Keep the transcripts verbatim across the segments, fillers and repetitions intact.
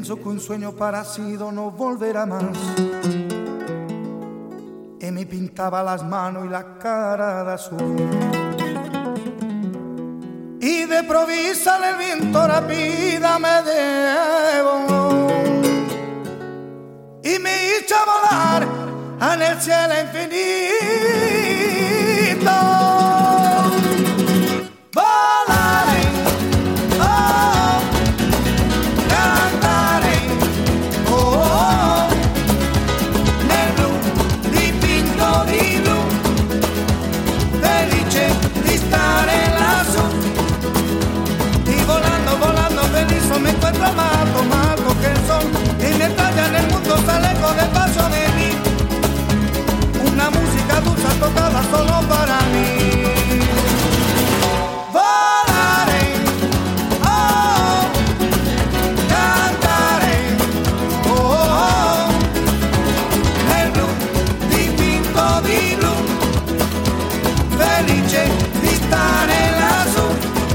Pienso que un sueño parecido no volverá más. Y me pintaba las manos y la cara de azul. Y de provisa el viento rápida me debo. Y me hizo volar en el cielo infinito. Me encuentro amado, más lo que el sol y me talla en el mundo, sale con el paso de mí. Una música dulce tocada solo para mí. Volaré, oh, cantaré, oh, oh, nel blu dipinto di blu, felice di stare lassù.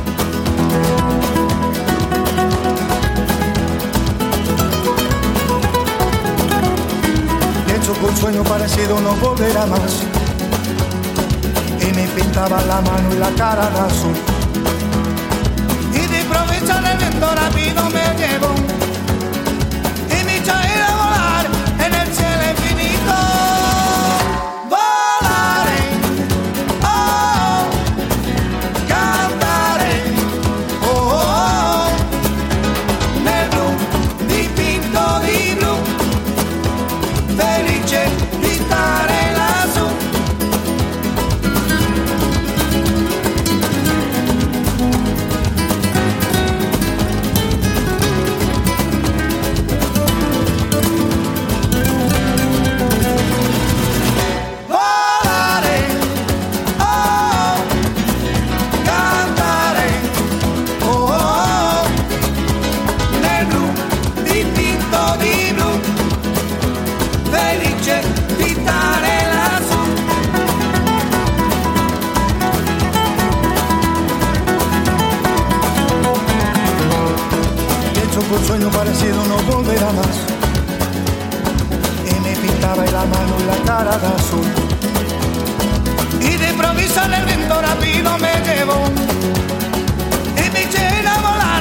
Un sueño parecido no volverá más. Y me pintaba la mano y la cara de azul. Y de improviso el viento rápido me llevó. Y me echó a ir a volar en el cielo infinito. Volaré, oh, cantaré, oh, oh, nel blu dipinto di blu, felice di stare lassù. Volare, oh, cantare, oh, oh, nel blu dipinto di blu, felice di stare lassù. Pienso que un sueño parecido no volverá más. Y me pintaba la mano y la cara de azul. Y de improviso el viento rápido me llevó. Y me eché a volar